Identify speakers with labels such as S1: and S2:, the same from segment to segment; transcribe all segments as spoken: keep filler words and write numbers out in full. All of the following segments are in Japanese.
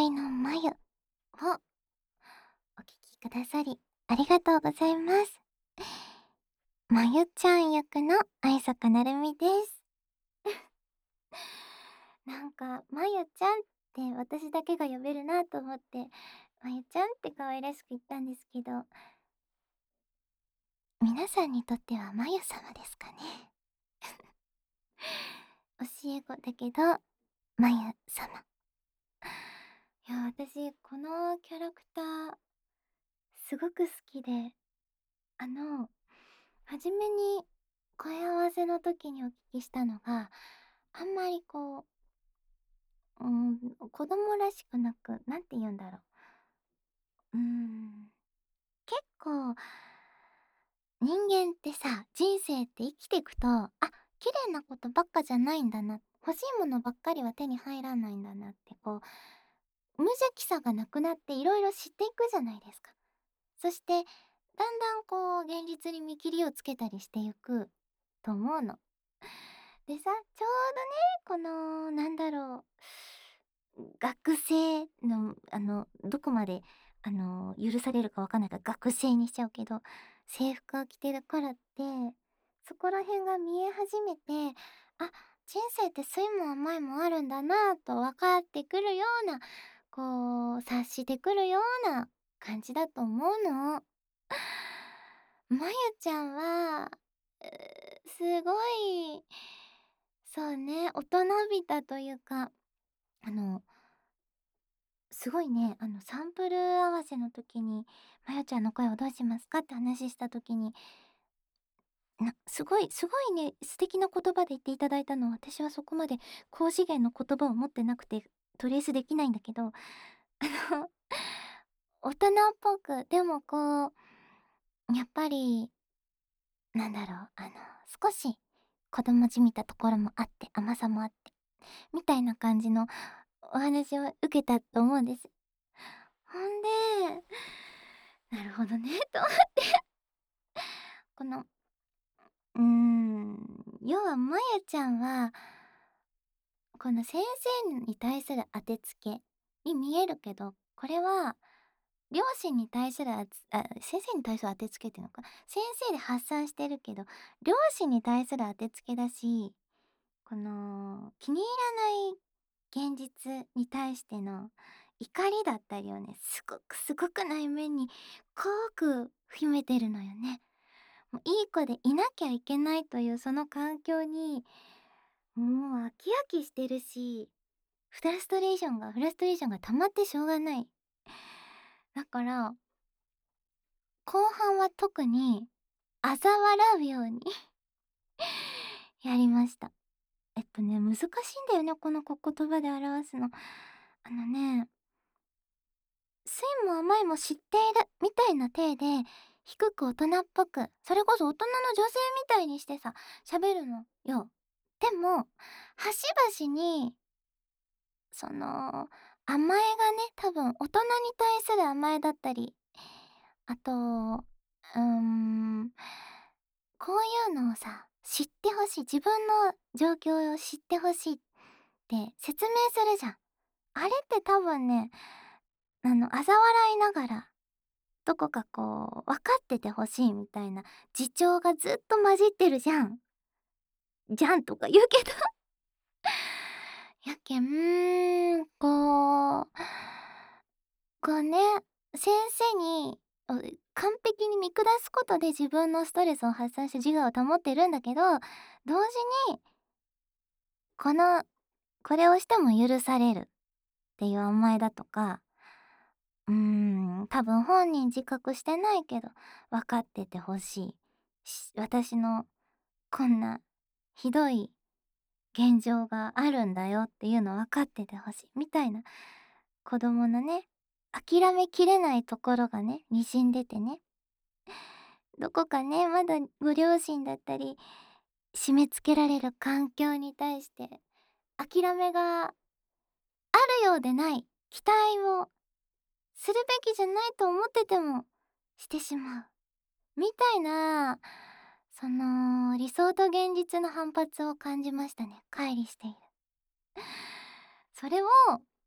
S1: 愛のまゆをお聞きくださりありがとうございます。まゆちゃん役の相坂なるみです。なんか、まゆちゃんって私だけが呼べるなと思って、まゆちゃんって可愛らしく言ったんですけど、皆さんにとってはまゆ様ですかね。教え子だけど、まゆ様。いや、私、このキャラクター、すごく好きで、あの、初めに声合わせの時にお聞きしたのが、あんまりこう、うーん、子供らしくなく、なんて言うんだろう。うーん、結構、人間ってさ、人生って生きてくと、あ、綺麗なことばっかじゃないんだな、欲しいものばっかりは手に入らないんだなって、こう、無邪気さがなくなっていろいろ知っていくじゃないですか。そして、だんだんこう、現実に見切りをつけたりしていくと思うの。でさ、ちょうどね、この、なんだろう、学生の、あの、どこまで、あの、許されるかわかんないから学生にしちゃうけど、制服を着てる頃って、そこら辺が見え始めて、あ、人生って酸いも甘いもあるんだなと分かってくるような、こう、察してくるような感じだと思うの。まゆちゃんは、うーすごい、そうね、大人びたというか、あの、すごいね、あの、サンプル合わせの時に、まゆちゃんの声をどうしますかって話した時に、なすごいすごいね、素敵な言葉で言っていただいたのは、私はそこまで高次元の言葉を持ってなくて、トレースできないんだけど、あの、大人っぽく、でもこう、やっぱりなんだろう、あの、少し子供じみたところもあって、甘さもあって、みたいな感じのお話を受けたと思うんです。ほんで、なるほどねと思って。この、うーん、要はまゆちゃんは、この先生に対する当てつけに見えるけど、これは両親に対するあつあ、先生に対する当てつけっていうのか、先生で発散してるけど、両親に対する当てつけだし、この、気に入らない現実に対しての怒りだったりをね、すごくすごく内面に濃く秘めてるのよね。もういい子でいなきゃいけないというその環境に、もう飽き飽きしてるし、フラストレーションがフラストレーションが溜まってしょうがない。だから、後半は特に嘲笑うようにやりました。えっとね、難しいんだよね、このこ言葉で表すの。あのね、酸いも甘いも知っているみたいな体で、低く大人っぽく、それこそ大人の女性みたいにしてさ、喋るのよ。でも、端々に、その、甘えがね、多分大人に対する甘えだったり、あと、うーん、こういうのをさ、知ってほしい、自分の状況を知ってほしいって説明するじゃん。あれって多分ね、あの、嘲笑いながら、どこかこう、分かっててほしいみたいな自重がずっと混じってるじゃん。じゃんとか言うけどやけん、こう、こうね、先生に、お完璧に見下すことで自分のストレスを発散して自我を保ってるんだけど、同時に、この、これをしても許されるっていう甘えだとか、うーん、多分本人自覚してないけど、分かっててほしい。し私のこんなひどい現状があるんだよっていうの分かっててほしい。みたいな子供のね、諦めきれないところがね、滲んでてね。どこかね、まだご両親だったり、締め付けられる環境に対して、諦めがあるようでない期待をするべきじゃないと思っててもしてしまう。みたいな、その、理想と現実の反発を感じましたね。乖離している。それを、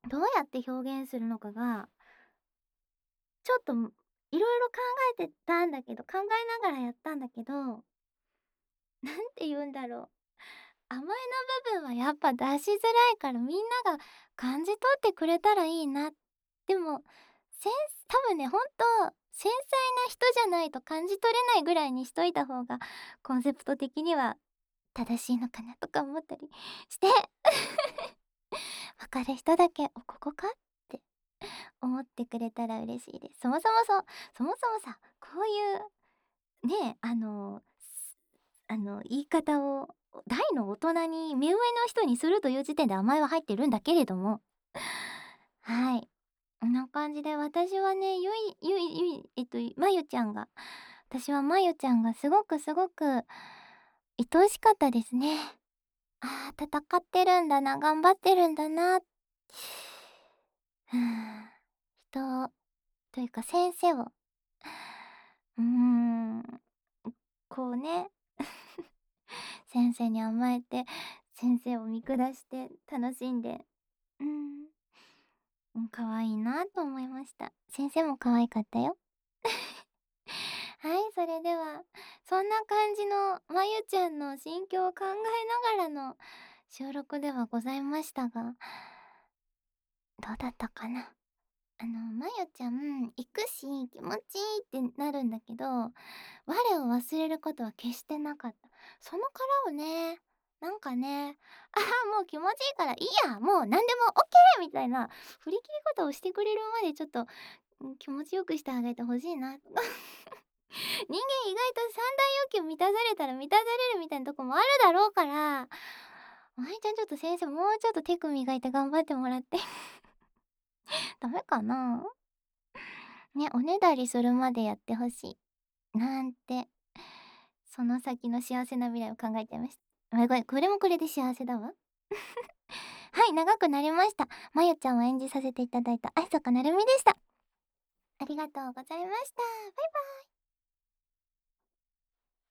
S1: どうやって表現するのかがちょっと、いろいろ考えてたんだけど考えながらやったんだけど、なんて言うんだろう、甘えの部分はやっぱ出しづらいからみんなが感じ取ってくれたらいいな。でも、せん多分ね、ほんと、繊細な人じゃないと感じ取れないぐらいにしといた方が、コンセプト的には正しいのかなとか思ったりして分かる人だけ、「お、ここか？」って思ってくれたら嬉しいです。そもそもそそもそもさ、こういうね、あの、すあの、言い方を大の大人に目上の人にするという時点で甘えは入ってるんだけれども、はい。こんな感じで私はね、ゆいゆいゆいえっと、まゆちゃんが私はまゆちゃんがすごくすごく愛しかったですね。ああ、戦ってるんだな、頑張ってるんだな。ふん、人というか先生をうーん、こうね、先生に甘えて、先生を見下して楽しんで、うん。うん、可愛いなと思いました。先生も可愛かったよ。はい、それでは、そんな感じのまゆちゃんの心境を考えながらの収録ではございましたがどうだったかな。あの、まゆちゃん、行くし、気持ちいいってなるんだけど、我を忘れることは決してなかった。その殻をね、なんかね、ああ、もう気持ちいいからいいや、もう何でもオッケーみたいな振り切り方をしてくれるまでちょっと、うん、気持ちよくしてあげて欲しいな。人間意外と三大欲求満たされたら満たされるみたいなとこもあるだろうから、まゆちゃんちょっと先生もうちょっとテク磨いて頑張ってもらって。ダメかな？ね、おねだりするまでやって欲しい。なんて、その先の幸せな未来を考えちゃいました。あ、ごめん、これもこれで幸せだわ。はい、長くなりました。まゆちゃんを演じさせていただいた愛坂成美でした。ありがとうございました。バイバイ。